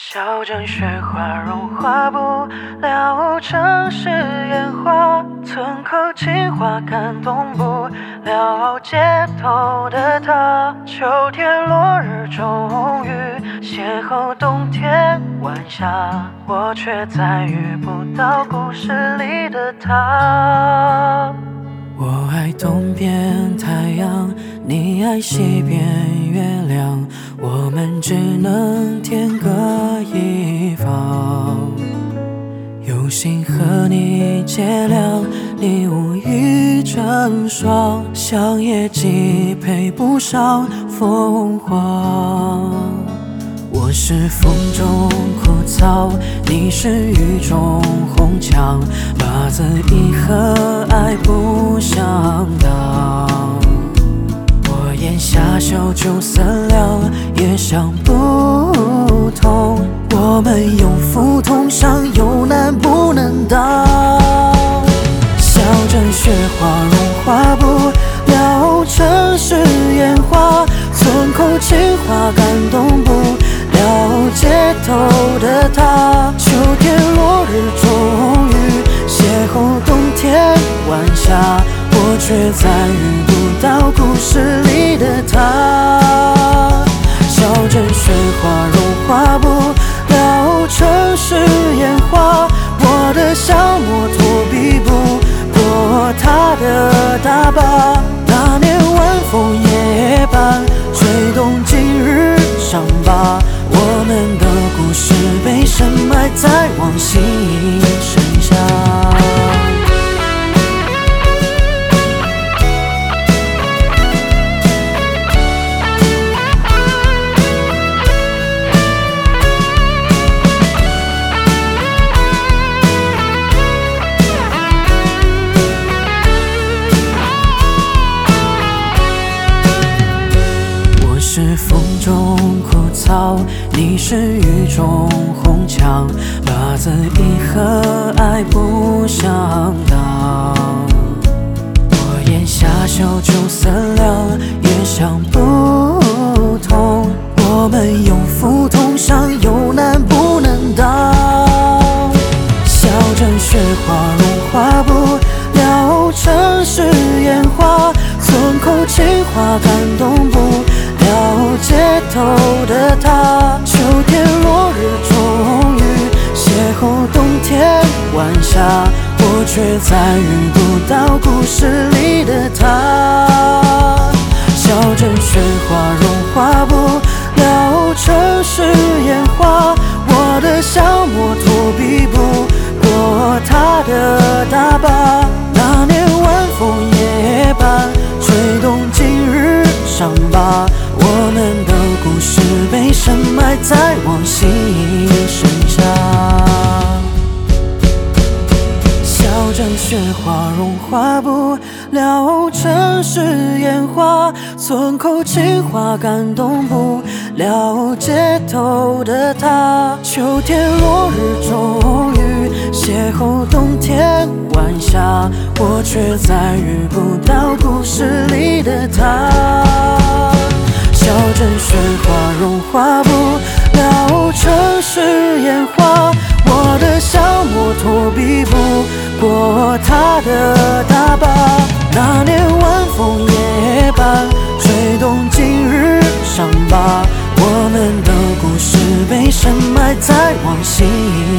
小镇雪花融化不了城市烟花，村口情话感动不了街头的他。秋天落日终于邂逅冬天晚霞，我却再遇不到故事里的他。我爱东边太阳，你爱西边月亮，我们只能天各一方。有心和你结良，你无意成双，相业既配不上凤凰。我是风中枯草，你是雨中红墙，八字一合，爱不相当。我咽下小酒3两，也想不通，我们有福同享，有难不能当。小镇雪花融化不了城市烟花，村口情话感动不了街头的他。秋天落日终于邂逅冬天晚霞，我却再遇不到故事里的他。小镇雪花融化不了城市烟花，我的小摩托比不过他的大巴。那年晚风夜半，吹动今日伤疤，我们的故事被深埋在往昔深下。是风中枯草，你是雨中红墙，八字一合，爱不相当。我咽下小酒3两，也想不通，我们有福同享，有难不能当。小镇雪花融化不了城市烟花，村口情话感动不了街头的他。秋天落日终于邂逅冬天晚霞，我却再遇不到故事里的他。小镇雪花融化不了城市烟花，我的小摩托比不过他的大巴。那年晚风夜半，吹动今日伤疤，我们的故事被深埋在往昔深下。小镇雪花融化不了城市烟花，村口情话感动不了街头的他。秋天落日终于邂逅冬天晚霞，我却再遇不到故事里的他。小镇雪花融化不了城市烟花，我的小摩托比不过他的大巴。那年晚风夜半，吹动今日伤疤，我们的故事被深埋在往昔